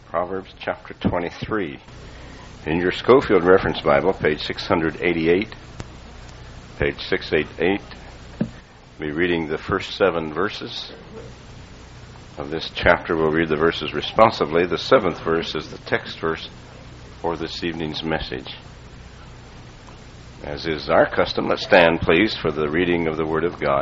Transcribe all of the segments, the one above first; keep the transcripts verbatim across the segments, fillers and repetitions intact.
Proverbs chapter twenty-three. In your Schofield Reference Bible, page six eighty-eight, page six eighty-eight, we'll be reading the first seven verses of this chapter. We'll read the verses responsively. The seventh verse is the text verse for this evening's message. As is our custom, let's stand, please, for the reading of the Word of God.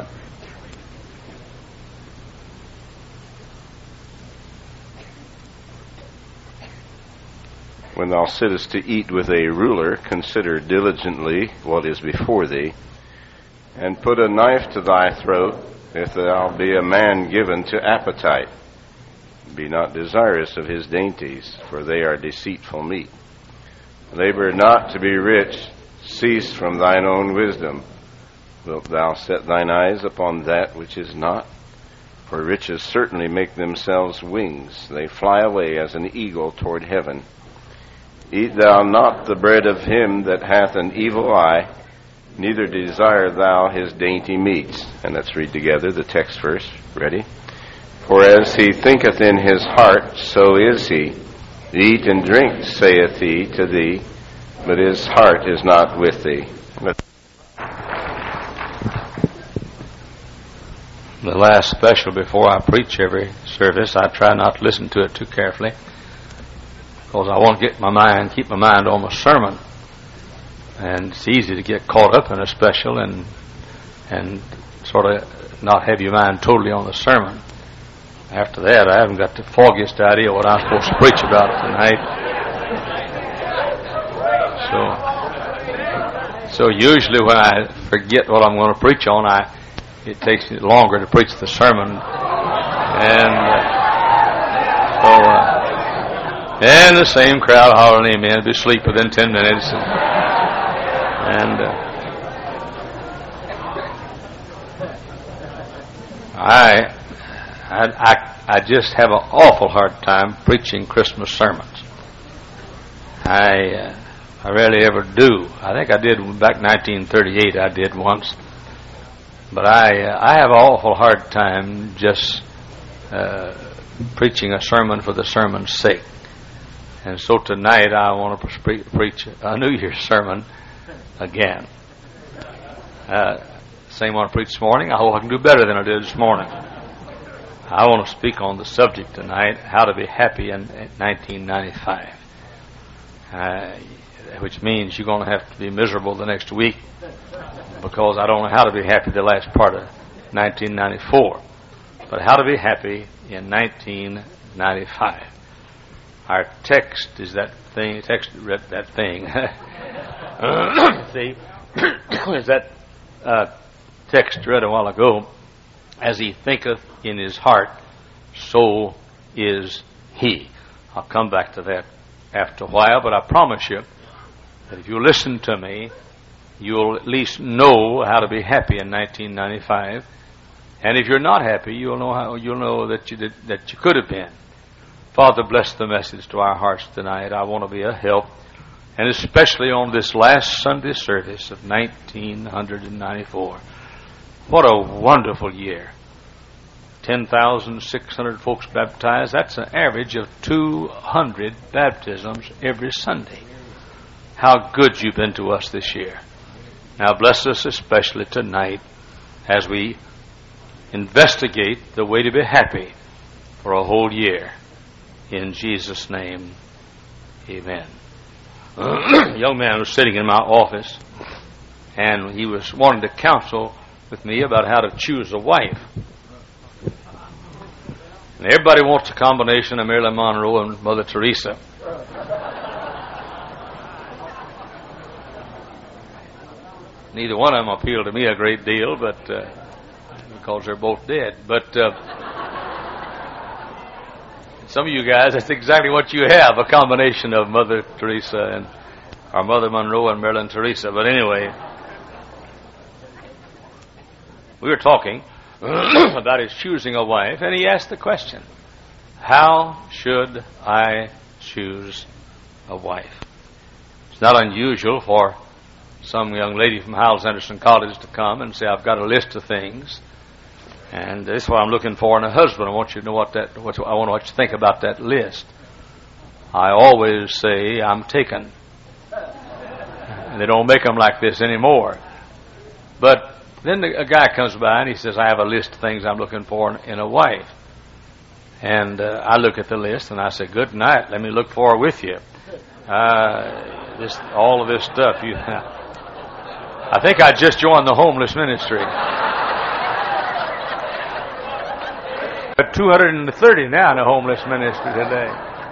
When thou sittest to eat with a ruler, consider diligently what is before thee, and put a knife to thy throat, if thou be a man given to appetite. Be not desirous of his dainties, for they are deceitful meat. Labor not to be rich, cease from thine own wisdom. Wilt thou set thine eyes upon that which is not? For riches certainly make themselves wings, they fly away as an eagle toward heaven. Eat thou not the bread of him that hath an evil eye, neither desire thou his dainty meats. And let's read together the text verse. Ready? For as he thinketh in his heart, so is he. Eat and drink, saith he to thee, but his heart is not with thee. Let's The last special before I preach every service, I try not to listen to it too carefully, because I want to get my mind, keep my mind on the sermon. And it's easy to get caught up in a special and and sort of not have your mind totally on the sermon. After that, I haven't got the foggiest idea what I'm supposed to preach about tonight. So, so usually when I forget what I'm going to preach on, I it takes me longer to preach the sermon. And uh, so. Uh, And the same crowd hollering amen, be asleep within ten minutes. And, and uh, I, I, I just have an awful hard time preaching Christmas sermons. I, uh, I rarely ever do. I think I did back in nineteen thirty-eight. I did once, but I, uh, I have an awful hard time just uh, preaching a sermon for the sermon's sake. And so tonight I want to pre- preach a New Year's sermon again. Uh, same one I preached this morning. I hope I can do better than I did this morning. I want to speak on the subject tonight, how to be happy in nineteen ninety-five. Uh, which means you're going to have to be miserable the next week, because I don't know how to be happy the last part of nineteen ninety-four. But how to be happy in nineteen ninety-five. Our text is that thing, text, that thing, see, is that uh, text read a while ago, as he thinketh in his heart, so is he. I'll come back to that after a while, but I promise you that if you listen to me, you'll at least know how to be happy in nineteen ninety-five, and if you're not happy, you'll know how, you'll know that you did, that you could have been. Father, bless the message to our hearts tonight. I want to be a help, and especially on this last Sunday service of nineteen ninety-four. What a wonderful year. ten thousand six hundred folks baptized. That's an average of two hundred baptisms every Sunday. How good you've been to us this year. Now bless us especially tonight as we investigate the way to be happy for a whole year. In Jesus' name, amen. A young man was sitting in my office, and he was wanting to counsel with me about how to choose a wife. And everybody wants a combination of Marilyn Monroe and Mother Teresa. Neither one of them appealed to me a great deal, but uh, because they're both dead. But uh, some of you guys, that's exactly what you have, a combination of Mother Teresa and or Mother Monroe and Marilyn Teresa. But anyway, we were talking about his choosing a wife, and he asked the question, how should I choose a wife? It's not unusual for some young lady from Howells Anderson College to come and say, I've got a list of things, and this is what I'm looking for in a husband. I want you to know what that, what, I want to know what you think about that list. I always say I'm taken. And they don't make them like this anymore. But then the, a guy comes by and he says, I have a list of things I'm looking for in, in a wife. And uh, I look at the list and I say, good night, let me look for her with you. Uh, this, all of this stuff. You, I think I just joined the homeless ministry. But two hundred thirty now in the homeless ministry today.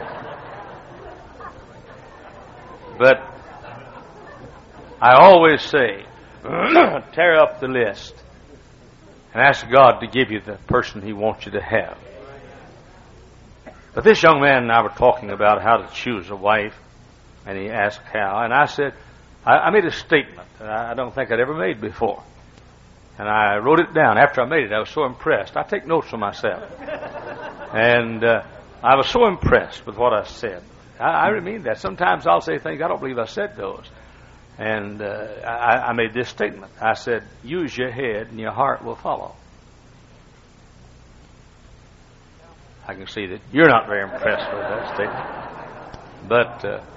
But I always say, tear up the list and ask God to give you the person He wants you to have. But this young man and I were talking about how to choose a wife, and he asked how, and I said, I, I made a statement that I don't think I'd ever made before. And I wrote it down. After I made it, I was so impressed. I take notes for myself. And uh, I was so impressed with what I said. I, I mean that. Sometimes I'll say things, I don't believe I said those. And uh, I, I made this statement. I said, use your head and your heart will follow. I can see that you're not very impressed with that statement. But uh,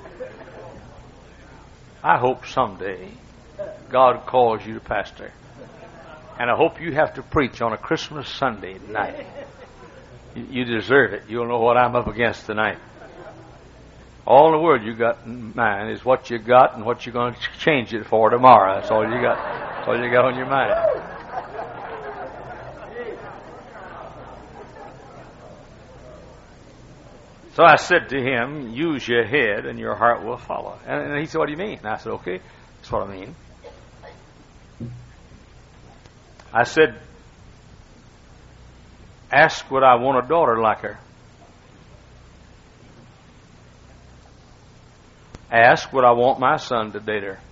I hope someday God calls you to pastor. And I hope you have to preach on a Christmas Sunday night. You, you deserve it. You'll know what I'm up against tonight. All in the world you got in mind is what you got and what you're going to change it for tomorrow. That's all you got. That's all you got on your mind. So I said to him, use your head and your heart will follow. And he said, what do you mean? And I said, okay, that's what I mean. I said, ask would I want a daughter like her. Ask would I want my son to date her.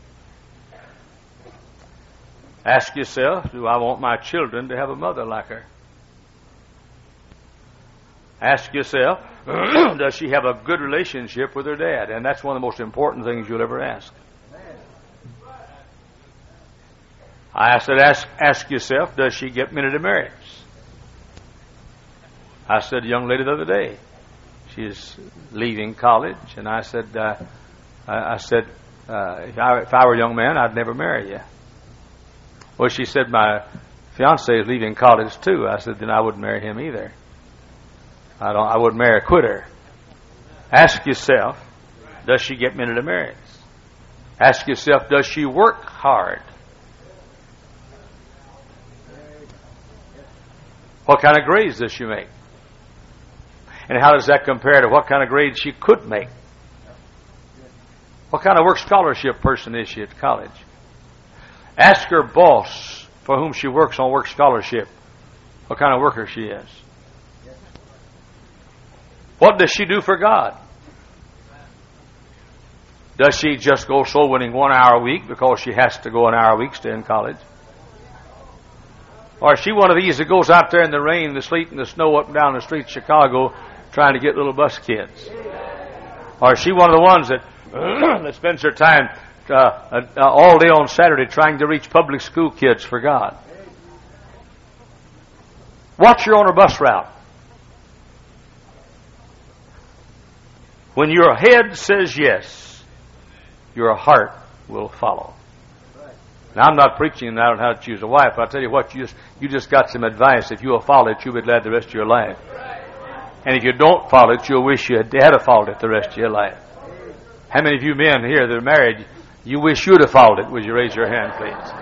Ask yourself, do I want my children to have a mother like her? Ask yourself, does she have a good relationship with her dad? And that's one of the most important things you'll ever ask. I said, ask, ask yourself, does she get married to marriage? I said, a young lady the other day, she's leaving college, and I said, uh, I, I said, uh, if, I, if I were a young man, I'd never marry you. Well, she said, my fiance is leaving college too. I said, then I wouldn't marry him either. I don't. I wouldn't marry a quitter. Ask yourself, does she get married to marriage? Ask yourself, does she work hard? What kind of grades does she make? And how does that compare to what kind of grades she could make? What kind of work scholarship person is she at college? Ask her boss for whom she works on work scholarship what kind of worker she is. What does she do for God? Does she just go soul winning one hour a week because she has to go an hour a week stay in college? Or is she one of these that goes out there in the rain, the sleet, and the snow up and down the streets of Chicago trying to get little bus kids? Or is she one of the ones that, that spends her time uh, uh, all day on Saturday trying to reach public school kids for God? Watch her on her bus route. When your head says yes, your heart will follow. Now, I'm not preaching out on how to choose a wife. I'll tell you what, you just, you just got some advice. If you will follow it, you'll be glad the rest of your life. And if you don't follow it, you'll wish you had followed it the rest of your life. How many of you men here that are married, you wish you'd have followed it? Would you raise your hand, please?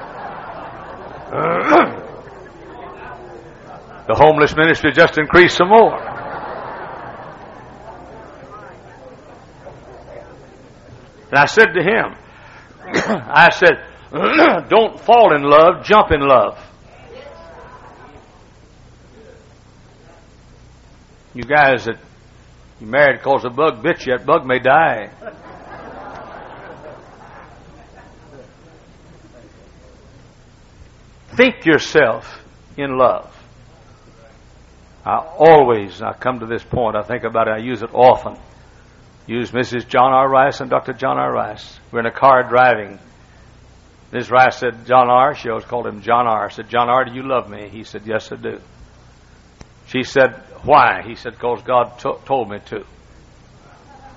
The homeless ministry just increased some more. And I said to him, I said, don't fall in love, jump in love. You guys that you married because a bug bit you, that bug may die. Think yourself in love. I always, I come to this point, I think about it, I use it often. Use Missus John R. Rice and Doctor John R. Rice. We're in a car driving. Miz Rice said, John R. She always called him John R. I said, John R., do you love me? He said, yes, I do. She said, why? He said, because God to- told me to.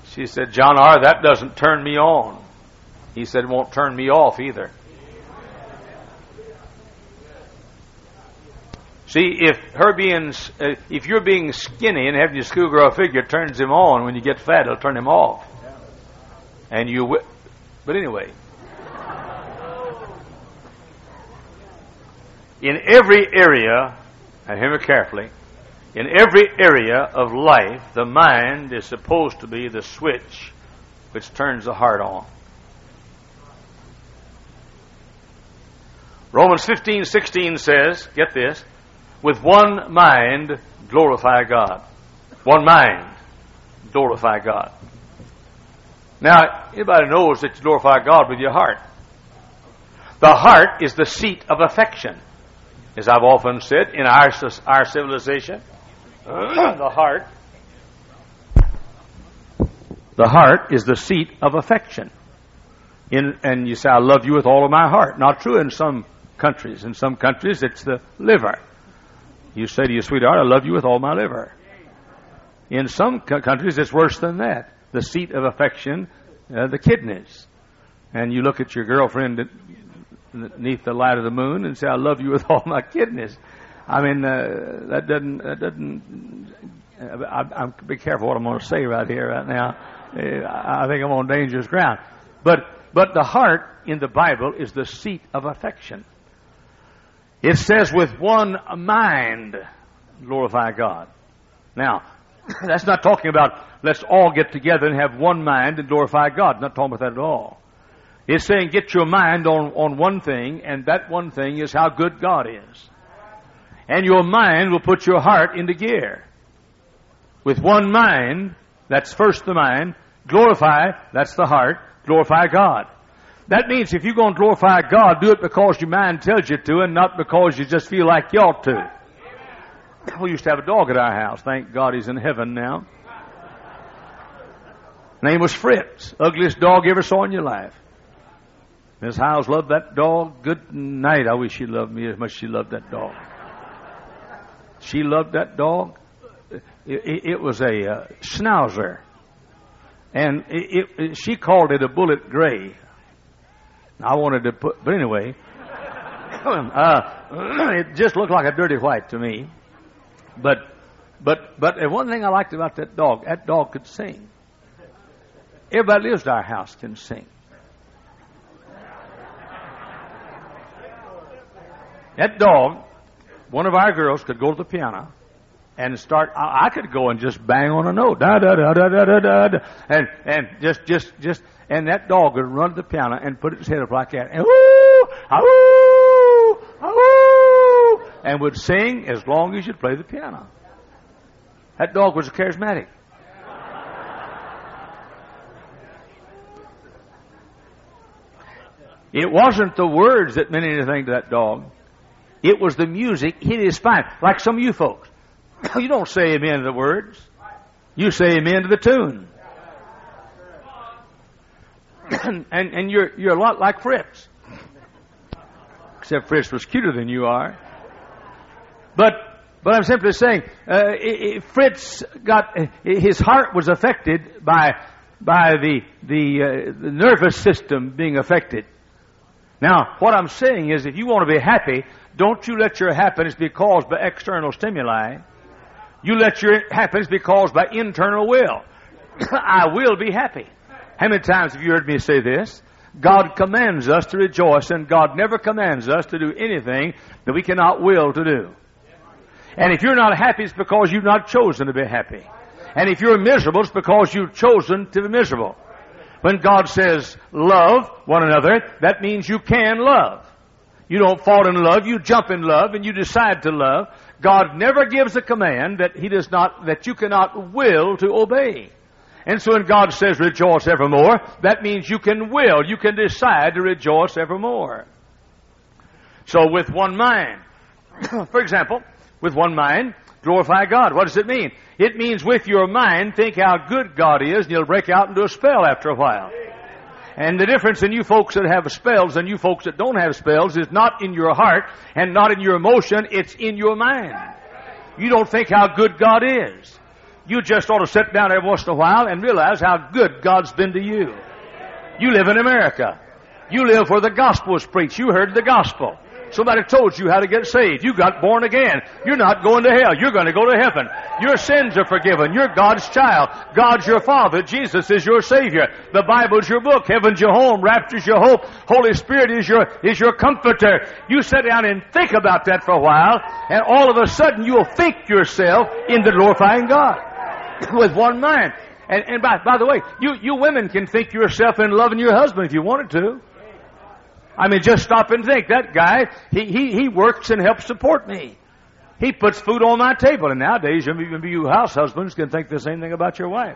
She said, John R., that doesn't turn me on. He said, it won't turn me off either. See, if her being, uh, if you're being skinny and having your schoolgirl figure turns him on, when you get fat, it'll turn him off. And you, w- but anyway, in every area, and hear me carefully, in every area of life, the mind is supposed to be the switch which turns the heart on. Romans fifteen sixteen says, get this, with one mind glorify God. One mind glorify God. Now, anybody knows that you glorify God with your heart. The heart is the seat of affection. As I've often said, in our, our civilization, the heart, the heart is the seat of affection. In, and you say, I love you with all of my heart. Not true in some countries. In some countries, it's the liver. You say to your sweetheart, I love you with all my liver. In some c- countries, it's worse than that. The seat of affection, uh, the kidneys. And you look at your girlfriend beneath the light of the moon and say, I love you with all my kidneys. I mean, uh, that doesn't, that doesn't, uh, I, I'm, be careful what I'm going to say right here, right now. Uh, I think I'm on dangerous ground. But, but the heart in the Bible is the seat of affection. It says, with one mind, glorify God. Now, that's not talking about let's all get together and have one mind and glorify God. Not talking about that at all. It's saying get your mind on, on one thing, and that one thing is how good God is. And your mind will put your heart into gear. With one mind, that's first the mind, glorify, that's the heart, glorify God. That means if you're going to glorify God, do it because your mind tells you to and not because you just feel like you ought to. We used to have a dog at our house. Thank God he's in heaven now. Name was Fritz. Ugliest dog you ever saw in your life. Miss Howes loved that dog. Good night. I wish she loved me as much as she loved that dog. She loved that dog. It, it, it was a uh, schnauzer. And it, it, she called it a bullet gray. I wanted to put, but anyway, uh, it just looked like a dirty white to me. But, but, but one thing I liked about that dog, that dog could sing. Everybody who lives at our house can sing. That dog, one of our girls could go to the piano and start. I, I could go and just bang on a note, da da da da da da da, da and and just just just. And that dog would run to the piano and put its head up like that. And woo, ah-woo, ah-woo, and would sing as long as you'd play the piano. That dog was charismatic. It wasn't the words that meant anything to that dog. It was the music hit his spine. Like some of you folks. You don't say amen to the words. You say amen to the tune. and and you're you're a lot like Fritz, except Fritz was cuter than you are. But but I'm simply saying, uh, it, it, Fritz got his heart was affected by by the the, uh, the nervous system being affected. Now, what I'm saying is, if you want to be happy, don't you let your happiness be caused by external stimuli. You let your happiness be caused by internal will. I will be happy. How many times have you heard me say this? God commands us to rejoice, and God never commands us to do anything that we cannot will to do. And if you're not happy, it's because you've not chosen to be happy. And if you're miserable, it's because you've chosen to be miserable. When God says, love one another, that means you can love. You don't fall in love, you jump in love, and you decide to love. God never gives a command that He does not, that you cannot will to obey. And so when God says rejoice evermore, that means you can will, you can decide to rejoice evermore. So with one mind, for example, with one mind, glorify God. What does it mean? It means with your mind, think how good God is, and you'll break out into a spell after a while. And the difference in you folks that have spells and you folks that don't have spells is not in your heart and not in your emotion, it's in your mind. You don't think how good God is. You just ought to sit down every once in a while and realize how good God's been to you. You live in America. You live where the gospel is preached. You heard the gospel. Somebody told you how to get saved. You got born again. You're not going to hell. You're going to go to heaven. Your sins are forgiven. You're God's child. God's your Father. Jesus is your Savior. The Bible's your book. Heaven's your home. Rapture's your hope. Holy Spirit is your, is your comforter. You sit down and think about that for a while, and all of a sudden you'll think yourself into glorifying God with one mind. And, and by, by the way, you, you women can think yourself in loving your husband if you wanted to. I mean, just stop and think. That guy, he, he, he works and helps support me. He puts food on my table. And nowadays, even you house husbands can think the same thing about your wife.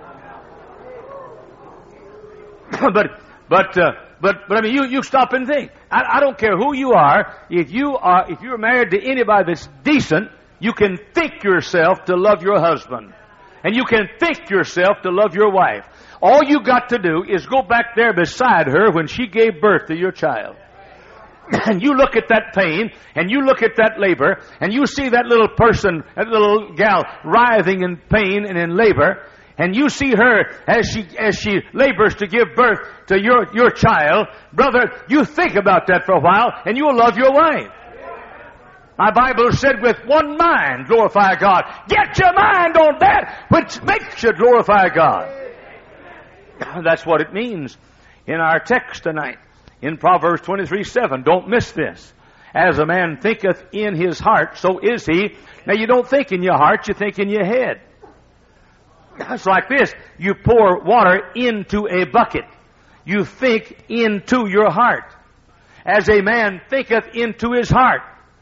but, but, uh, but, but I mean, you, you stop and think. I, I don't care who you are. If you are, if you're married to anybody that's decent, you can think yourself to love your husband. And you can think yourself to love your wife. All you got to do is go back there beside her when she gave birth to your child. And you look at that pain, and you look at that labor, and you see that little person, that little gal writhing in pain and in labor, and you see her as she as she labors to give birth to your, your child. Brother, you think about that for a while, and you'll love your wife. My Bible said, with one mind glorify God. Get your mind on that which makes you glorify God. That's what it means in our text tonight. In Proverbs twenty-three seven. Don't miss this. As a man thinketh in his heart, so is he. Now you don't think in your heart, you think in your head. It's like this. You pour water into a bucket. You think into your heart. As a man thinketh into his heart.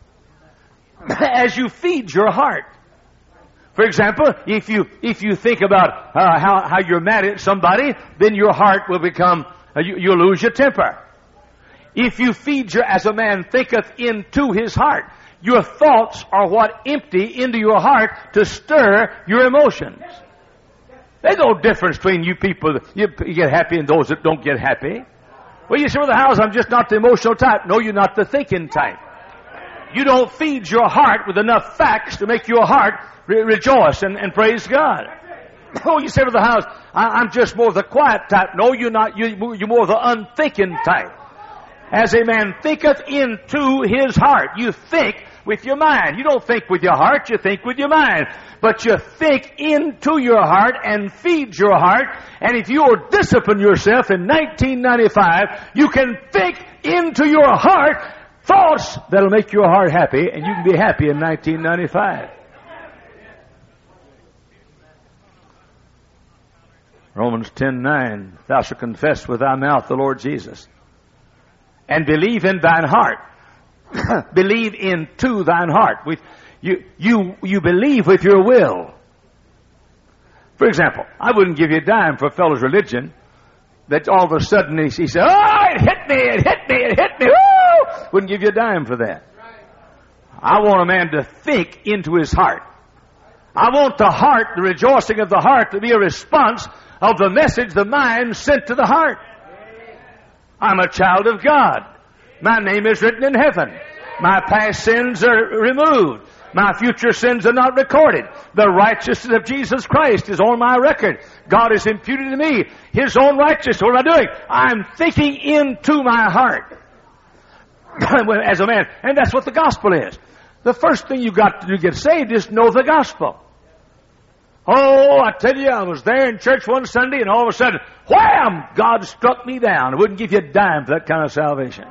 As you feed your heart. For example, if you if you think about uh, how how you're mad at somebody, then your heart will become uh, you, you'll lose your temper. If you feed your as a man thinketh into his heart, your thoughts are what empty into your heart to stir your emotions. There's no difference between you people. You, you get happy and those that don't get happy. Well, you say, well, the house, I'm just not the emotional type. No, you're not the thinking type. You don't feed your heart with enough facts to make your heart re- rejoice and, and praise God. Oh, you say to the house, I, I'm just more the quiet type. No, you're not. You, you're more the unthinking type. As a man thinketh into his heart, you think with your mind. You don't think with your heart, you think with your mind. But you think into your heart and feed your heart. And if you'll discipline yourself in nineteen ninety-five, you can think into your heart thoughts that'll make your heart happy, and you can be happy in nineteen ninety-five. Romans ten nine, thou shalt confess with thy mouth the Lord Jesus, and believe in thine heart. Believe into thine heart. With you, you, you believe with your will. For example, I wouldn't give you a dime for a fellow's religion that all of a sudden he, he said, "Oh, it hit me, it hit me, it hit me." Woo! Wouldn't give you a dime for that. I want a man to think into his heart. I want the heart, the rejoicing of the heart, to be a response of the message the mind sent to the heart. I'm a child of God. My name is written in heaven. My past sins are removed. My future sins are not recorded. The righteousness of Jesus Christ is on my record. God has imputed to me His own righteousness. What am I doing? I'm thinking into my heart as a man. And that's what the gospel is. The first thing you got to do to get saved is know the gospel. Oh, I tell you, I was there in church one Sunday, and all of a sudden, wham! God struck me down. I wouldn't give you a dime for that kind of salvation.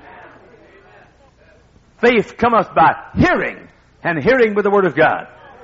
Faith cometh by hearing, and hearing with the Word of God.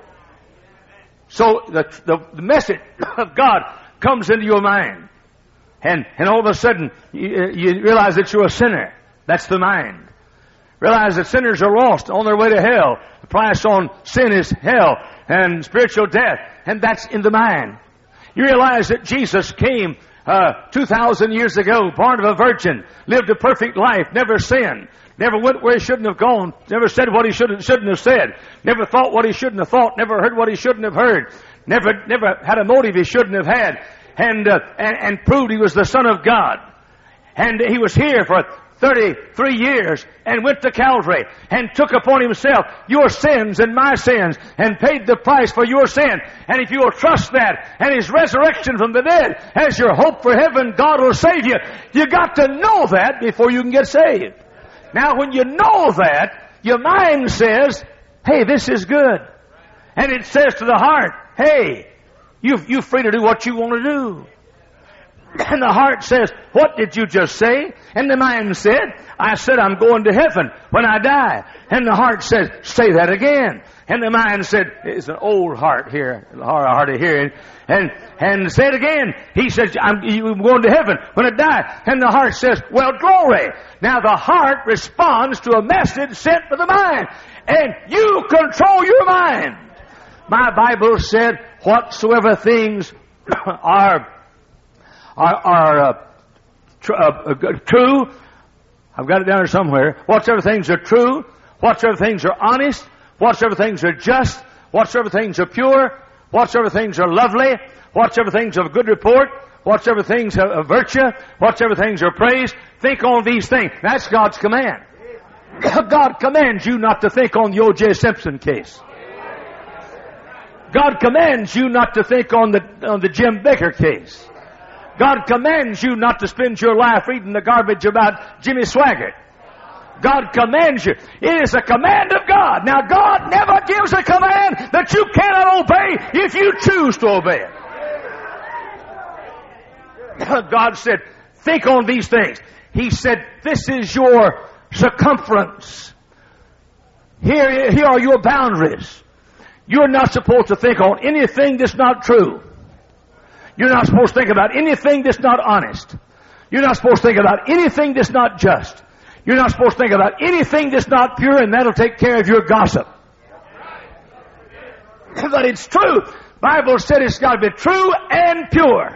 So the, the, the message of God comes into your mind. And, and all of a sudden, you, you realize that you're a sinner. That's the mind. Realize that sinners are lost on their way to hell. The price on sin is hell and spiritual death. And that's in the mind. You realize that Jesus came uh, two thousand years ago, born of a virgin, lived a perfect life, never sinned. Never went where he shouldn't have gone. Never said what he shouldn't, shouldn't have said. Never thought what he shouldn't have thought. Never heard what he shouldn't have heard. Never, never had a motive he shouldn't have had. And, uh, and, and proved he was the Son of God. And he was here for thirty-three years and went to Calvary and took upon himself your sins and my sins and paid the price for your sin. And if you will trust that and his resurrection from the dead as your hope for heaven, God will save you. You got to know that before you can get saved. Now when you know that, your mind says, hey, this is good. And it says to the heart, hey, you, you're free to do what you want to do. And the heart says, what did you just say? And the mind said, I said I'm going to heaven when I die. And the heart says, say that again. And the mind said, it's an old heart here, hard of hearing. And, and say it again. He says, I'm you're going to heaven when I die. And the heart says, well, glory. Now the heart responds to a message sent to the mind. And you control your mind. My Bible said, whatsoever things are are, are uh, tr- uh, true. I've got it down here somewhere. Whatsoever things are true, whatsoever things are honest, whatsoever things are just, whatsoever things are pure, whatsoever things are lovely, whatsoever things of good report, whatsoever things of virtue, whatsoever things are praise, think on these things. That's God's command. God commands you not to think on the O J Simpson case. God commands you not to think on the on the Jim Baker case. God commands you not to spend your life reading the garbage about Jimmy Swaggart. God commands you. It is a command of God. Now, God never gives a command that you cannot obey if you choose to obey it. God said, think on these things. He said, this is your circumference. Here, here are your boundaries. You're not supposed to think on anything that's not true. You're not supposed to think about anything that's not honest. You're not supposed to think about anything that's not just. You're not supposed to think about anything that's not pure, and that'll take care of your gossip. But it's true. The Bible said it's got to be true and pure.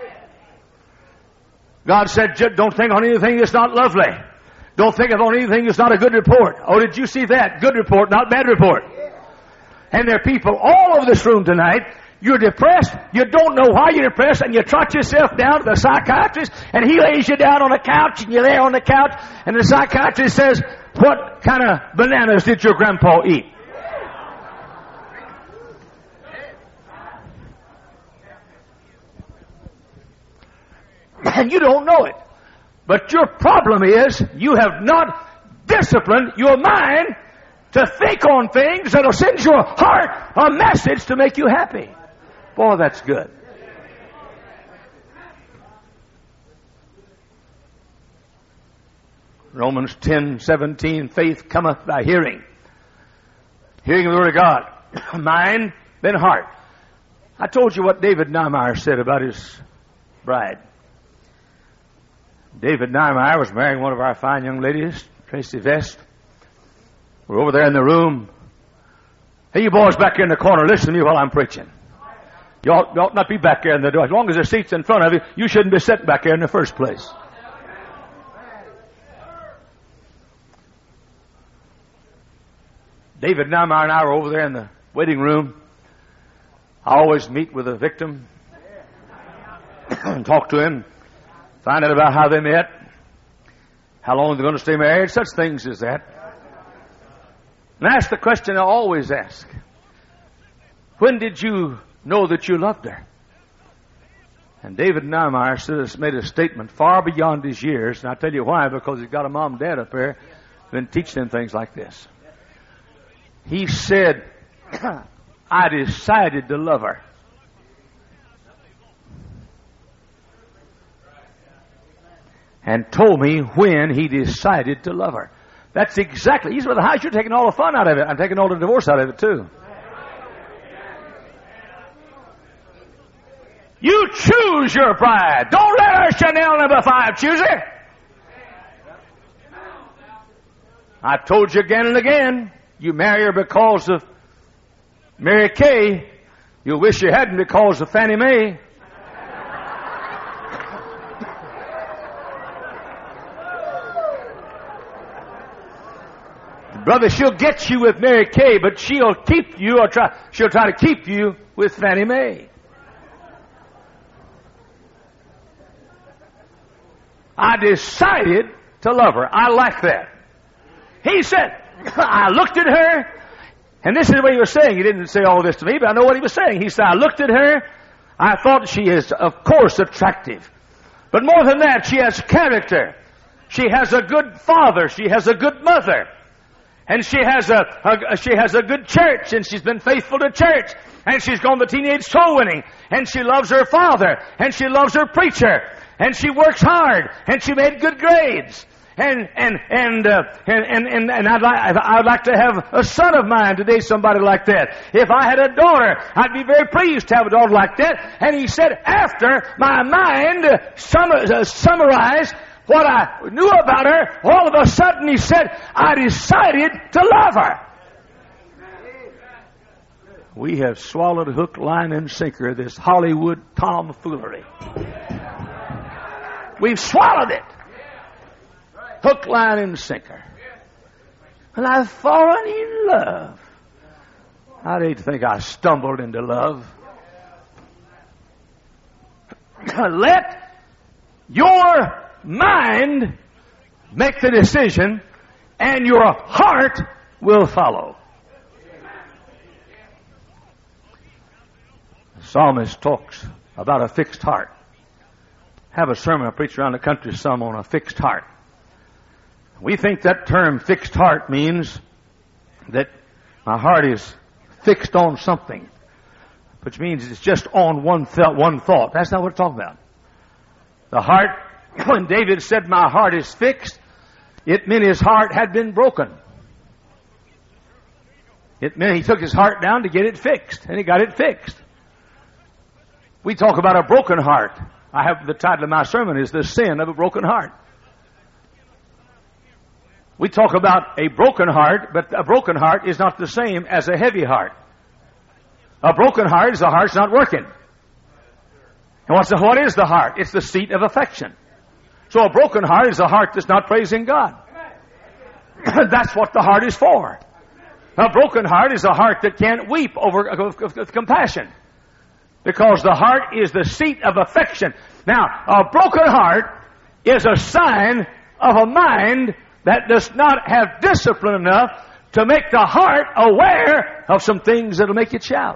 God said, don't think on anything that's not lovely. Don't think on anything that's not a good report. Oh, did you see that? Good report, not bad report. And there are people all over this room tonight. You're depressed. You don't know why you're depressed, and you trot yourself down to the psychiatrist, and he lays you down on a couch, and you're there on the couch, and the psychiatrist says, what kind of bananas did your grandpa eat? And you don't know it. But your problem is you have not disciplined your mind to think on things that'll send your heart a message to make you happy. Boy, that's good. Romans ten seventeen, faith cometh by hearing. Hearing the Word of God. Mind, then heart. I told you what David Niemeyer said about his bride. David Niemeyer was marrying one of our fine young ladies, Tracy Vest. We're over there in the room. Hey, you boys back here in the corner, listen to me while I'm preaching. You ought, you ought not be back there in the door. As long as there's seats in front of you, you shouldn't be sitting back there in the first place. David Niemeyer and I were over there in the waiting room. I always meet with a victim and talk to him, find out about how they met, how long they're going to stay married, such things as that. And I ask the question I always ask. When did you know that you loved her? And David Niemeyer made a statement far beyond his years, and I'll tell you why, because he's got a mom and dad up there who been teaching him things like this. He said, I decided to love her. And told me when he decided to love her. That's exactly. He's with the house. You're taking all the fun out of it. I'm taking all the divorce out of it too. You choose your bride. Don't let her Chanel number five choose her. I've told you again and again. You marry her because of Mary Kay. You'll wish you hadn't because of Fannie Mae. Brother, she'll get you with Mary Kay, but she'll keep you, or try, she'll try to keep you with Fannie Mae. I decided to love her. I like that. He said, I looked at her, and this is what he was saying. He didn't say all this to me, but I know what he was saying. He said, I looked at her, I thought she is, of course, attractive. But more than that, she has character. She has a good father. She has a good mother. And she has a, a she has a good church, and she's been faithful to church. And she's gone to teenage soul winning. And she loves her father. And she loves her preacher. And she works hard. And she made good grades. And and and uh, and and and, and I'd like I'd like to have a son of mine today, somebody like that. If I had a daughter, I'd be very pleased to have a daughter like that. And he said, after my mind uh, sum, uh, summarized what I knew about her, all of a sudden he said, I decided to love her. We have swallowed hook, line, and sinker this Hollywood tomfoolery. We've swallowed it. Hook, line, and sinker. And I've fallen in love. I'd hate to think I stumbled into love. Let your mind make the decision, and your heart will follow. The psalmist talks about a fixed heart. Have a sermon I preach around the country some on a fixed heart. We think that term fixed heart means that my heart is fixed on something, which means it's just on one th- one thought. That's not what it's talking about. The heart, when David said, my heart is fixed, it meant his heart had been broken. It meant he took his heart down to get it fixed, and he got it fixed. We talk about a broken heart. I have the title of my sermon is The Sin of a Broken Heart. We talk about a broken heart, but a broken heart is not the same as a heavy heart. A broken heart is a heart that's not working. And what's the, what is the heart? It's the seat of affection. So a broken heart is a heart that's not praising God. That's what the heart is for. A broken heart is a heart that can't weep over of, of, of compassion. Because the heart is the seat of affection. Now, a broken heart is a sign of a mind that does not have discipline enough to make the heart aware of some things that'll make it shout.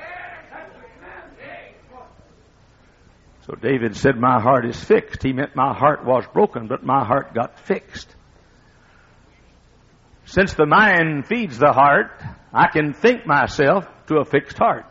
So David said, my heart is fixed. He meant my heart was broken, but my heart got fixed. Since the mind feeds the heart, I can think myself to a fixed heart.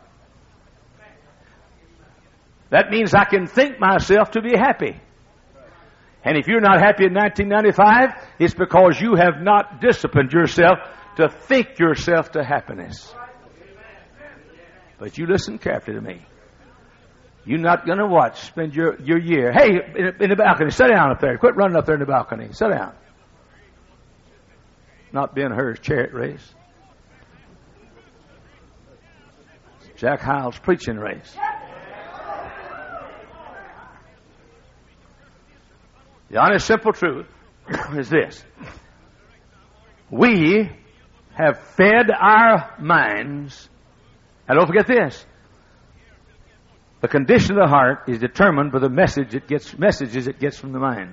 That means I can think myself to be happy. And if you're not happy in nineteen ninety-five, it's because you have not disciplined yourself to think yourself to happiness. But you listen carefully to me. You're not going to watch, spend your, your year. Hey, in, in the balcony, sit down up there. Quit running up there in the balcony. Sit down. Not Ben-Hur's chariot race. Jack Hyles' preaching race. The honest, simple truth is this. We have fed our minds, and don't forget this, the condition of the heart is determined by the message it gets, messages it gets from the mind.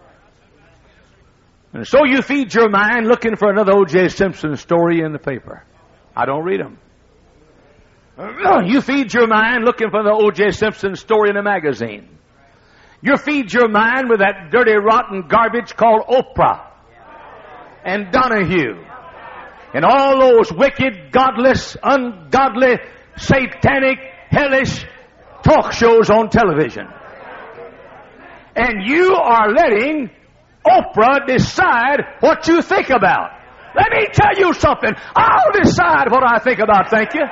And so you feed your mind looking for another O J Simpson story in the paper. I don't read them. You feed your mind looking for the O J Simpson story in a magazine. You feed your mind with that dirty, rotten garbage called Oprah and Donahue and all those wicked, godless, ungodly, satanic, hellish talk shows on television. And you are letting Oprah decide what you think about. Let me tell you something. I'll decide what I think about, thank you.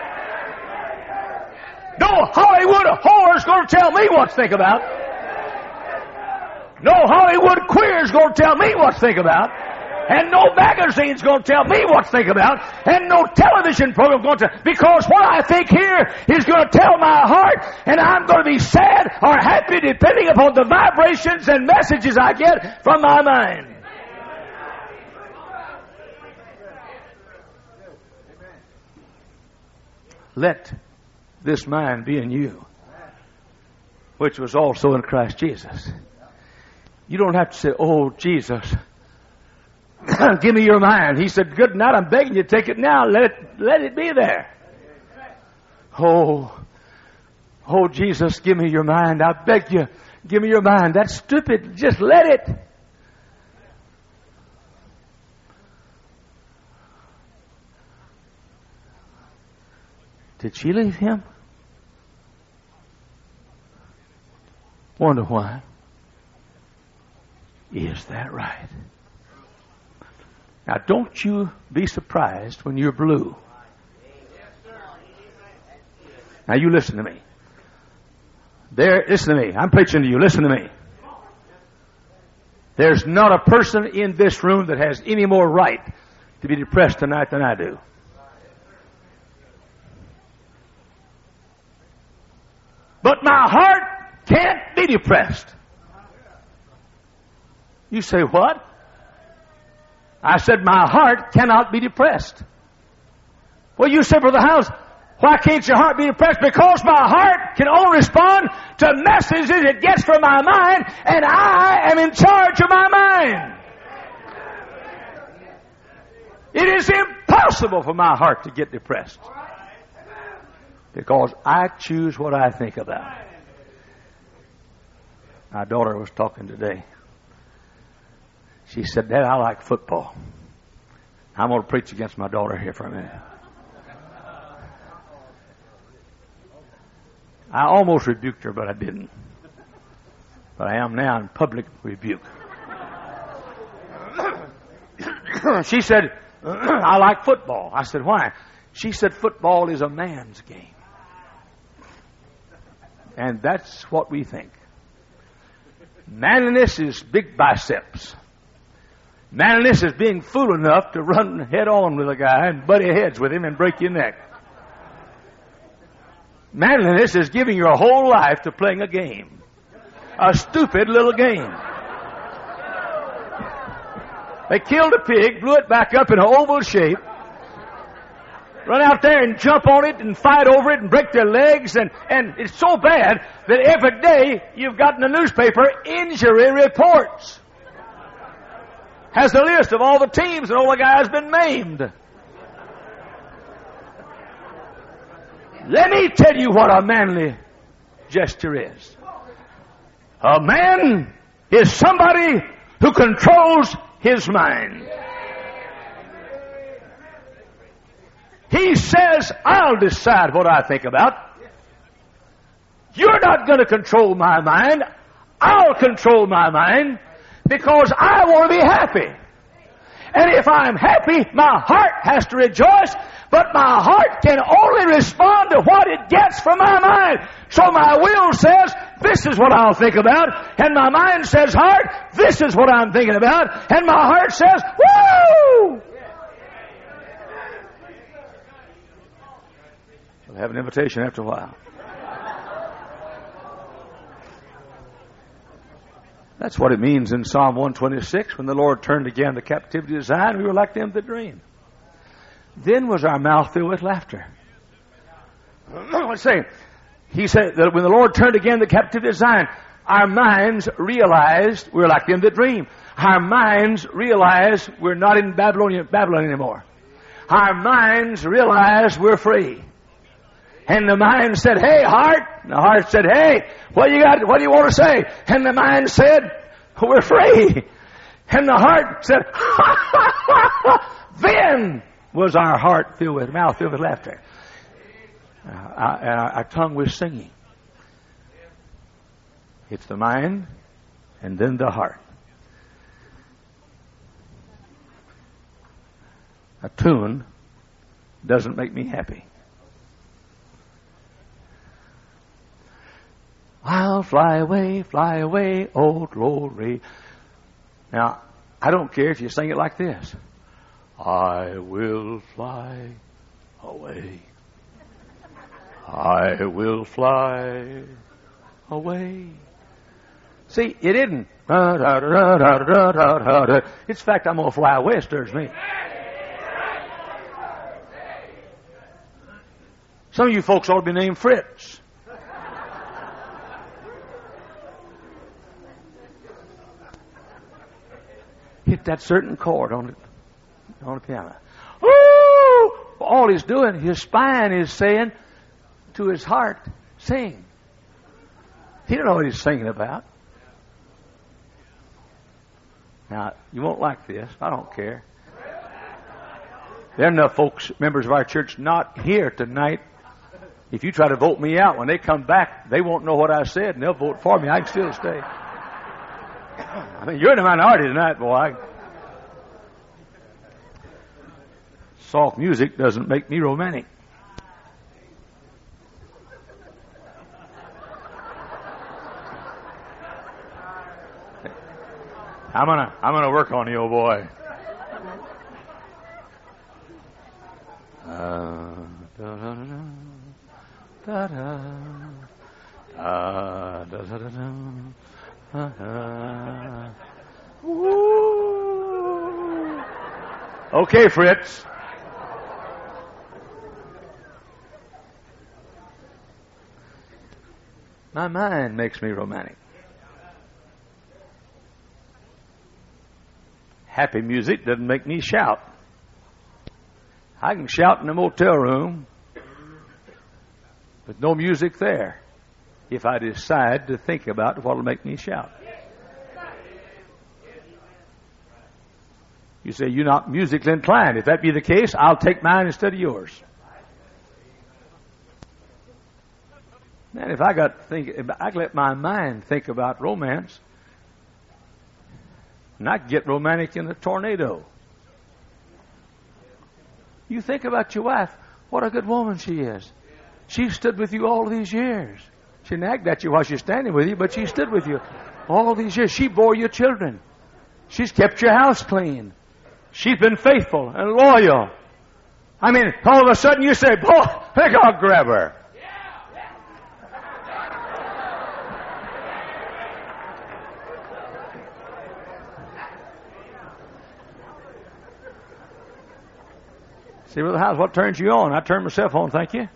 No Hollywood whore's going to tell me what to think about. No Hollywood queer's going to tell me what to think about. And no magazine's going to tell me what to think about. And no television program going to... Because what I think here is going to tell my heart, and I'm going to be sad or happy depending upon the vibrations and messages I get from my mind. Let this mind be in you, which was also in Christ Jesus. You don't have to say, oh, Jesus, Give me your mind. He said, good night, I'm begging you, take it now. Let it, let it be there. Oh, oh, Jesus, give me your mind. I beg you, give me your mind. That's stupid. Just let it. Did she leave him? Wonder why. Is that right? Now, don't you be surprised when you're blue. Now, you listen to me. There, listen to me. I'm preaching to you. Listen to me. There's not a person in this room that has any more right to be depressed tonight than I do. But my heart can't be depressed. You say, what? I said, my heart cannot be depressed. Well, you said, Brother House, why can't your heart be depressed? Because my heart can only respond to messages it gets from my mind, and I am in charge of my mind. It is impossible for my heart to get depressed. Because I choose what I think about. My daughter was talking today. She said, Dad, I like football. I'm going to preach against my daughter here for a minute. I almost rebuked her, but I didn't. But I am now in public rebuke. She said, I like football. I said, why? She said, football is a man's game. And that's what we think. Manliness is big biceps. Manliness is being fool enough to run head on with a guy and butt heads with him and break your neck. Manliness is giving your whole life to playing a game. A stupid little game. They killed a pig, blew it back up in an oval shape, run out there and jump on it and fight over it and break their legs. And, and it's so bad that every day you've got in the newspaper injury reports. Has the list of all the teams and all the guys been maimed. Let me tell you what a manly gesture is. A man is somebody who controls his mind. He says, I'll decide what I think about. You're not going to control my mind. I'll control my mind because I want to be happy. And if I'm happy, my heart has to rejoice, but my heart can only respond to what it gets from my mind. So my will says, this is what I'll think about. And my mind says, heart, this is what I'm thinking about. And my heart says, woo! We'll have an invitation after a while. That's what it means in Psalm one twenty-six, when the Lord turned again the captivity of Zion, we were like them that dream. Then was our mouth filled with laughter. Let's say, he said that when the Lord turned again the captivity of Zion, our minds realized we're like them that dream. Our minds realized we're not in Babylon, Babylon anymore. Our minds realized we're free. And the mind said, hey, heart. And the heart said, hey, what you got? What do you want to say? And the mind said, we're free. And the heart said, ha, ha, ha, ha. Then was our heart filled with, mouth filled with laughter. Uh, our, our tongue was singing. It's the mind and then the heart. A tune doesn't make me happy. I'll fly away, fly away, oh glory. Now, I don't care if you sing it like this. I will fly away. I will fly away. See, it isn't. It's the fact I'm going to fly away that stirs me. Some of you folks ought to be named Fritz. hit that certain chord on the, on the piano. Woo! All he's doing, his spine is saying to his heart, sing. He don't know what he's singing about. Now, you won't like this. I don't care. There are enough folks, members of our church, not here tonight. If you try to vote me out, when they come back, they won't know what I said, and they'll vote for me. I can still stay. I mean, you're in the minority tonight, boy. Soft music doesn't make me romantic. I'm gonna, I'm gonna work on you, old boy. Uh, da, da, da, da, da, da, da, da, da, da, da. Woo. Okay, Fritz. My mind makes me romantic. Happy music doesn't make me shout. I can shout in a motel room with no music there if I decide to think about what will make me shout. You say you're not musically inclined. If that be the case, I'll take mine instead of yours. Man, if I got to think, if I could let my mind think about romance, and I could get romantic in a tornado. You think about your wife. What a good woman she is. She stood with you all these years. She nagged at you while she's standing with you, but she stood with you all these years. She bore your children. She's kept your house clean. She's been faithful and loyal. I mean, all of a sudden you say, boy, I think I'll grab her. See, Brother House, what turns you on? I turn myself on, thank you.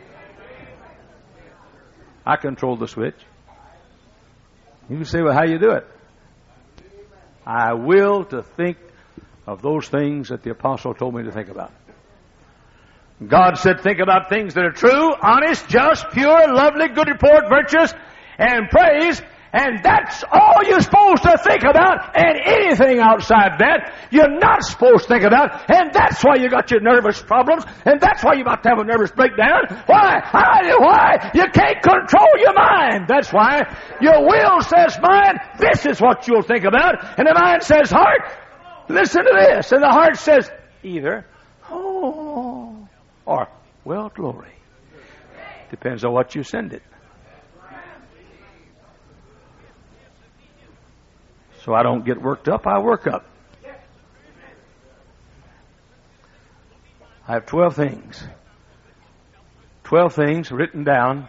I control the switch. You can say, well, how you do it? I will to think of those things that the apostle told me to think about. God said, think about things that are true, honest, just, pure, lovely, good report, virtuous, and praise. And that's all you're supposed to think about, and anything outside that, you're not supposed to think about, and that's why you got your nervous problems, and that's why you're about to have a nervous breakdown. Why? I, why? You can't control your mind. That's why. Your will says mind, this is what you'll think about, and the mind says heart, listen to this, and the heart says either, oh, or, well, glory. Depends on what you send it. So I don't get worked up, I work up. I have twelve things. Twelve things written down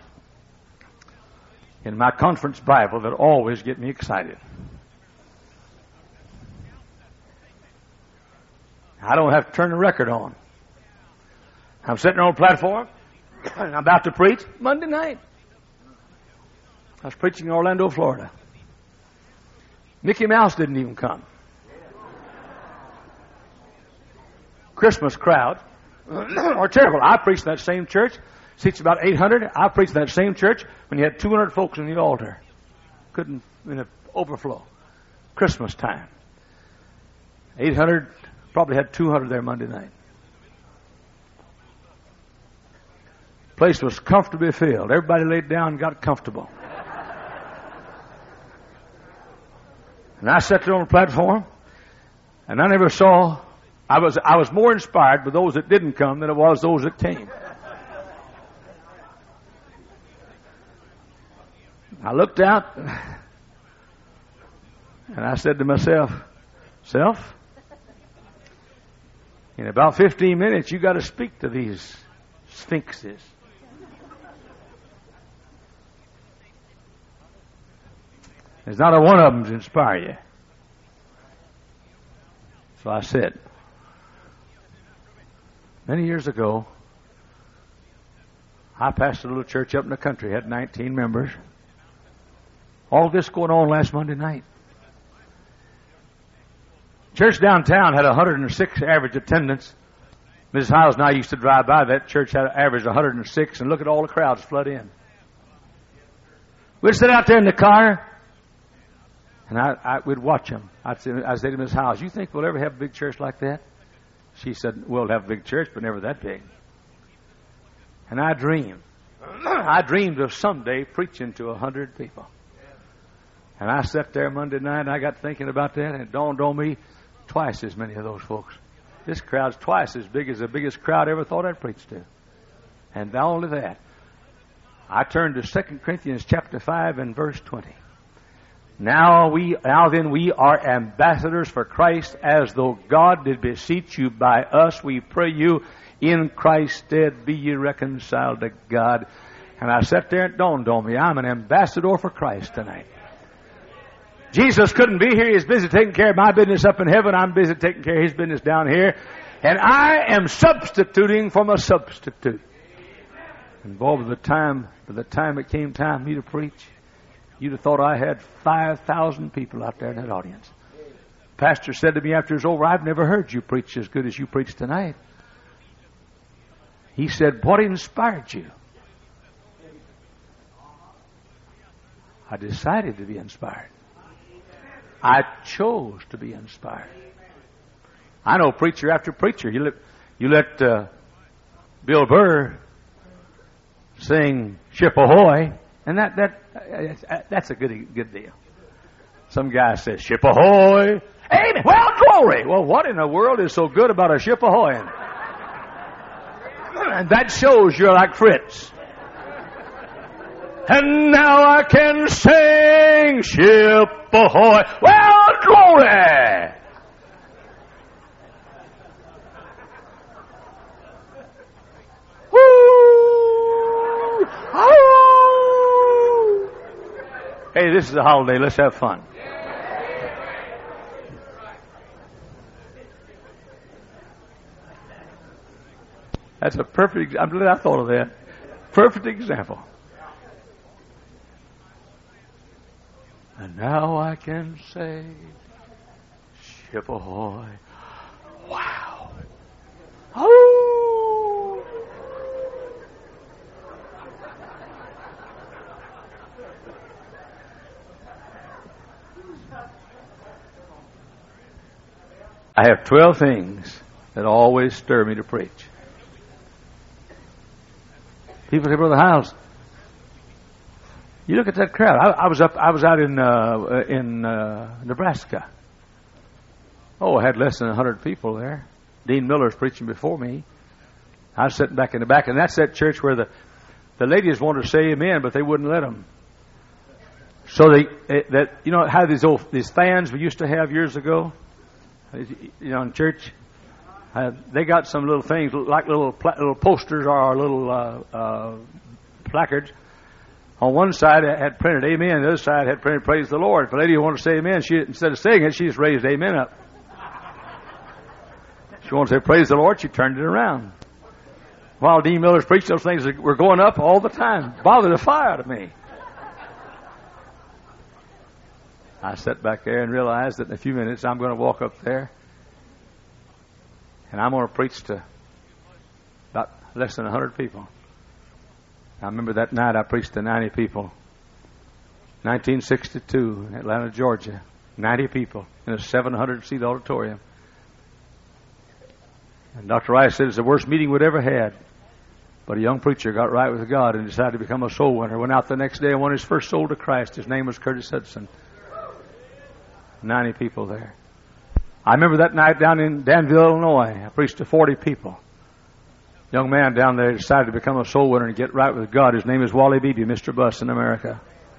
in my conference Bible that always get me excited. I don't have to turn the record on. I'm sitting on a platform, and I'm about to preach Monday night. I was preaching in Orlando, Florida. Mickey Mouse didn't even come. Christmas crowd are terrible. I preached in that same church. Seats about eight hundred. I preached in that same church when you had two hundred folks in the altar. Couldn't, in an overflow. Christmas time. eight hundred, probably had two hundred there Monday night. Place was comfortably filled. Everybody laid down and got comfortable. And I sat there on the platform, and I never saw, I was I was more inspired by those that didn't come than it was those that came. I looked out, and I said to myself, self, in about fifteen minutes, you got to speak to these sphinxes. There's not a one of them to inspire you. So I said, many years ago, I pastored a little church up in the country, had nineteen members. All this going on last Monday night. Church downtown had one hundred six average attendance. Missus Hiles and I used to drive by that church, had an average of one hundred six, and look at all the crowds flood in. We'd sit out there in the car, and I, I, we'd watch them. I'd say, I'd say to Missus Hiles, you think we'll ever have a big church like that? She said, we'll have a big church, but never that big. And I dreamed. I dreamed of someday preaching to a hundred people. And I sat there Monday night, and I got thinking about that, and it dawned on me, twice as many of those folks. This crowd's twice as big as the biggest crowd I ever thought I'd preach to. And not only that, I turned to Second Corinthians chapter five and verse twenty. Now we, now then we are ambassadors for Christ, as though God did beseech you by us. We pray you, in Christ's stead be ye reconciled to God. And I sat there and it dawned on me, I'm an ambassador for Christ tonight. Jesus couldn't be here. He's busy taking care of my business up in heaven. I'm busy taking care of His business down here. And I am substituting from a substitute. And boy, by the time, by the time it came time for me to preach, you'd have thought I had five thousand people out there in that audience. Pastor said to me after it was over, I've never heard you preach as good as you preached tonight. He said, what inspired you? I decided to be inspired. I chose to be inspired. I know preacher after preacher. You let, you let uh, Bill Burr sing Ship Ahoy, and that that uh, that's a good good deal. Some guy says Ship Ahoy, amen. Well, glory. Well, what in the world is so good about a ship ahoying? And that shows you're like Fritz. And now I can sing Ship Ahoy. Well, glory! Woo! Oh! Hey, this is a holiday. Let's have fun. That's a perfect. I'm glad I thought of that. Perfect example. And now I can say, Ship Ahoy. Wow. Oh! I have twelve things that always stir me to preach. People say, Brother Hiles, you look at that crowd. I, I was up. I was out in uh, in uh, Nebraska. Oh, I had less than a hundred people there. Dean Miller's preaching before me. I was sitting back in the back, and that's that church where the the ladies wanted to say amen, but they wouldn't let them. So they that you know how these old these fans we used to have years ago, you know, in church. Uh, they got some little things like little pla- little posters or little uh, uh, placards. On one side it had printed amen, the other side had printed praise the Lord. If a lady wanted to say amen, she instead of saying it, she just raised amen up. She wanted to say praise the Lord, she turned it around. While Dean Miller's preached, those things were going up all the time. Bothered the fire out of me. I sat back there and realized that in a few minutes I'm going to walk up there and I'm going to preach to about less than a hundred people. I remember that night I preached to ninety people. nineteen sixty-two in Atlanta, Georgia. ninety people in a seven hundred seat auditorium. And Doctor Rice said it's the worst meeting we'd ever had. But a young preacher got right with God and decided to become a soul winner. Went out the next day and won his first soul to Christ. His name was Curtis Hudson. ninety people there. I remember that night down in Danville, Illinois. I preached to forty people. Young man down there decided to become a soul winner and get right with God. His name is Wally Beebe, Mister Bus in America.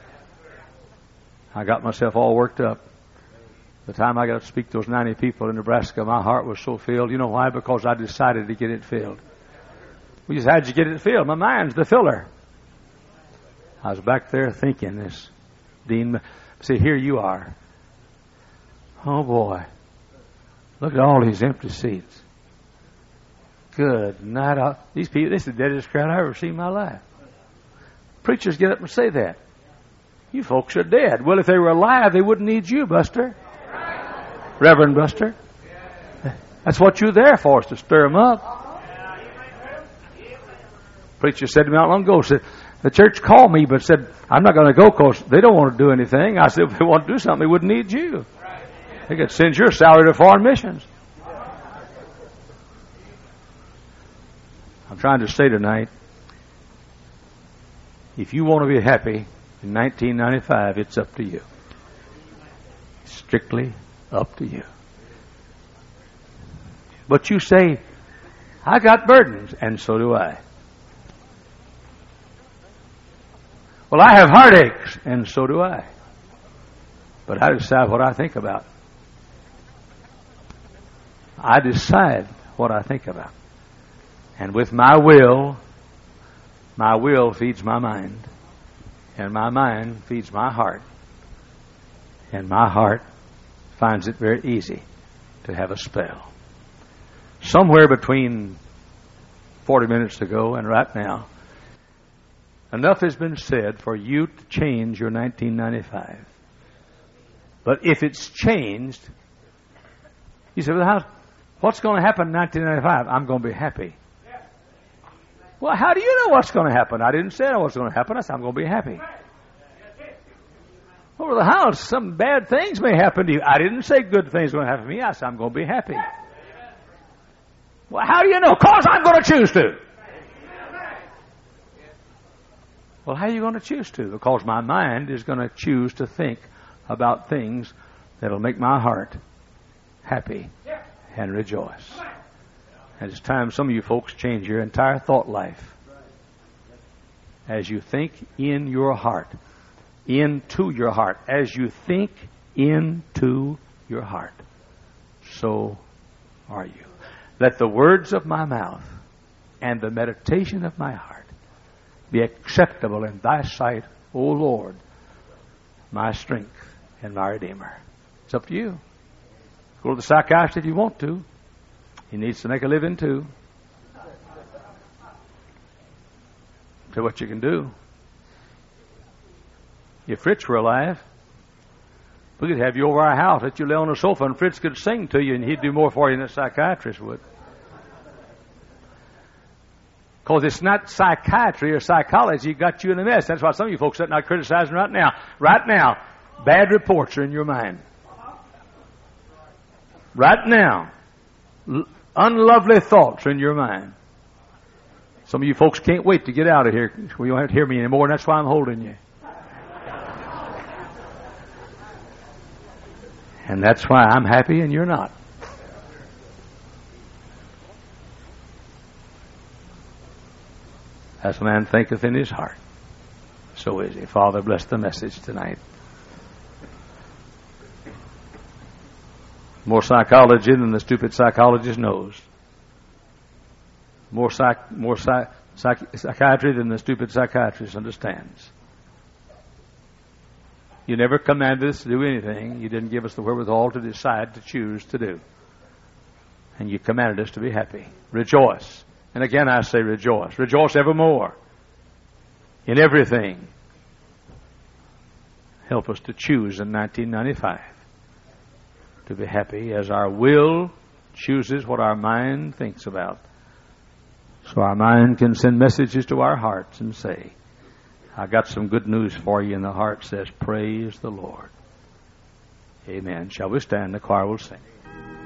I got myself all worked up. The time I got to speak to those ninety people in Nebraska, my heart was so filled. You know why? Because I decided to get it filled. We just had to get it filled. My mind's the filler. I was back there thinking this. Dean, see, here you are. Oh, boy. Look at all these empty seats. Good night. I'll, these people, this is the deadest crowd I've ever seen in my life. Preachers get up and say that. You folks are dead. Well, if they were alive, they wouldn't need you, Buster. Reverend Buster. That's what you're there for, is to stir them up. Preacher said to me not long ago, said, the church called me but said, I'm not going to go because they don't want to do anything. I said, if they want to do something, they wouldn't need you. They could send your salary to foreign missions. I'm trying to say tonight, if you want to be happy in nineteen ninety-five, it's up to you. Strictly up to you. But you say, I got burdens, and so do I. Well, I have heartaches, and so do I. But I decide what I think about. I decide what I think about. And with my will, my will feeds my mind. And my mind feeds my heart. And my heart finds it very easy to have a spell. Somewhere between forty minutes ago and right now, enough has been said for you to change your nineteen ninety-five. But if it's changed, you say, well, how, what's going to happen in nineteen ninety-five? I'm going to be happy. Well, how do you know what's going to happen? I didn't say what's going to happen. I said I'm going to be happy. Over the house, some bad things may happen to you. I didn't say good things are going to happen to me. I said I'm going to be happy. Well, how do you know? Because I'm going to choose to. Well, how are you going to choose to? Because my mind is going to choose to think about things that will make my heart happy and rejoice. And it's time some of you folks change your entire thought life. As you think in your heart, into your heart, as you think into your heart, so are you. Let the words of my mouth and the meditation of my heart be acceptable in thy sight, O Lord, my strength and my Redeemer. It's up to you. Go to the psychiatrist if you want to. He needs to make a living too. Tell what you can do. If Fritz were alive, we could have you over our house, let you lay on the sofa, and Fritz could sing to you, and he'd do more for you than a psychiatrist would. Because it's not psychiatry or psychology got you in a mess. That's why some of you folks are not criticizing right now. Right now, bad reports are in your mind. Right now, l- unlovely thoughts are in your mind. Some of you folks can't wait to get out of here. Well, you don't have to hear me anymore, and that's why I'm holding you. And that's why I'm happy and you're not. As a man thinketh in his heart, so is he. Father, bless the message tonight. More psychology than the stupid psychologist knows. More psych, more psych, psych, psychiatry than the stupid psychiatrist understands. You never commanded us to do anything. You didn't give us the wherewithal to decide to choose to do. And you commanded us to be happy. Rejoice. And again I say rejoice. Rejoice evermore. In everything. Help us to choose in nineteen ninety-five to be happy as our will chooses what our mind thinks about. So our mind can send messages to our hearts and say, I got some good news for you, and the heart says, praise the Lord. Amen. Shall we stand? The choir will sing.